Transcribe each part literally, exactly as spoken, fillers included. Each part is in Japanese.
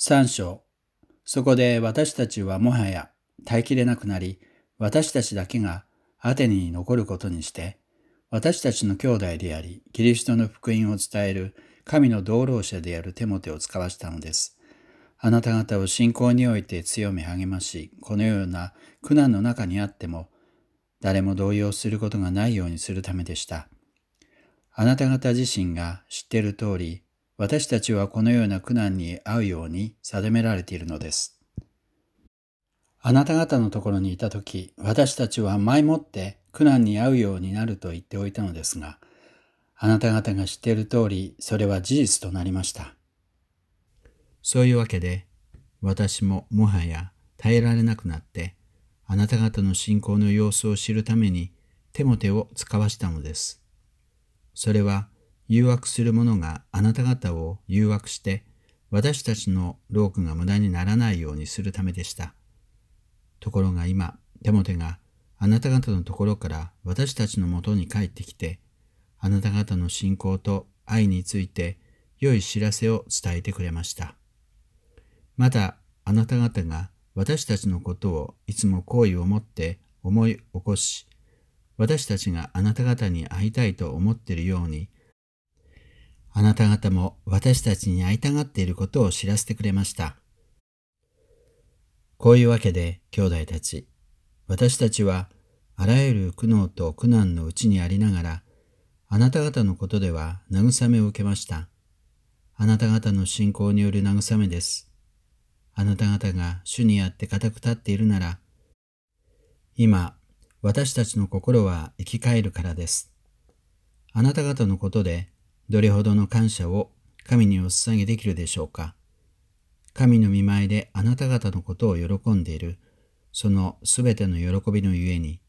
さん章。そこで私たちはもはや耐えきれなくなり、私たちだけがアテネに残ることにして、私たちの兄弟であり、キリストの福音を伝える神の同労者であるテモテを使わしたのです。あなた方を信仰において強め励まし、このような苦難の中にあっても、誰も動揺することがないようにするためでした。あなた方自身が知っている通り、私たちはこのような苦難に遭うように定められているのです。あなた方のところにいたとき、私たちは前もって苦難に遭うようになると言っておいたのですが、あなた方が知っている通り、それは事実となりました。そういうわけで、私ももはや耐えられなくなって、あなた方の信仰の様子を知るためにテモテを使わしたのです。それは誘惑する者があなた方を誘惑して、私たちの労苦が無駄にならないようにするためでした。ところが今、テモテがあなた方のところから私たちのもとに帰ってきて、あなた方の信仰と愛について良い知らせを伝えてくれました。また、あなた方が私たちのことをいつも好意を持って思い起こし、私たちがあなた方に会いたいと思っているように、あなた方も私たちに会いたがっていることを知らせてくれました。こういうわけで、兄弟たち、私たちはあらゆる苦悩と苦難のうちにありながら、あなた方のことでは慰めを受けました。あなた方の信仰による慰めです。あなた方が主にあって固く立っているなら、今、私たちの心は生き返るからです。あなた方のことで、どれほどの感謝を神にお捧げできるでしょうか。神の御前であなた方のことを喜んでいる、そのすべての喜びのゆえに、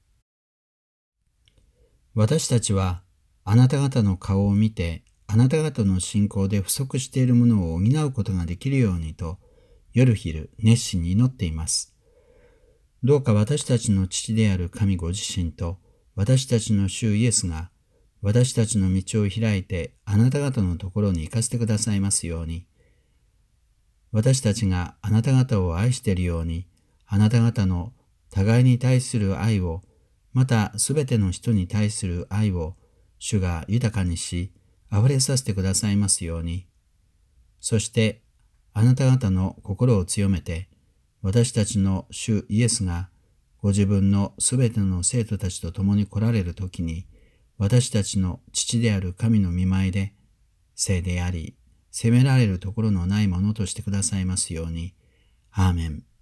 私たちはあなた方の顔を見て、あなた方の信仰で不足しているものを補うことができるようにと、夜昼熱心に祈っています。どうか私たちの父である神ご自身と、私たちの主イエスが、私たちの道を開いてあなた方のところに行かせてくださいますように。私たちがあなた方を愛しているように、あなた方の互いに対する愛を、またすべての人に対する愛を、主が豊かにし、溢れさせてくださいますように。そして、あなた方の心を強めて、私たちの主イエスが、ご自分のすべての生徒たちと共に来られるときに、私たちの父である神の御前で、聖であり、責められるところのないものとしてくださいますように。アーメン。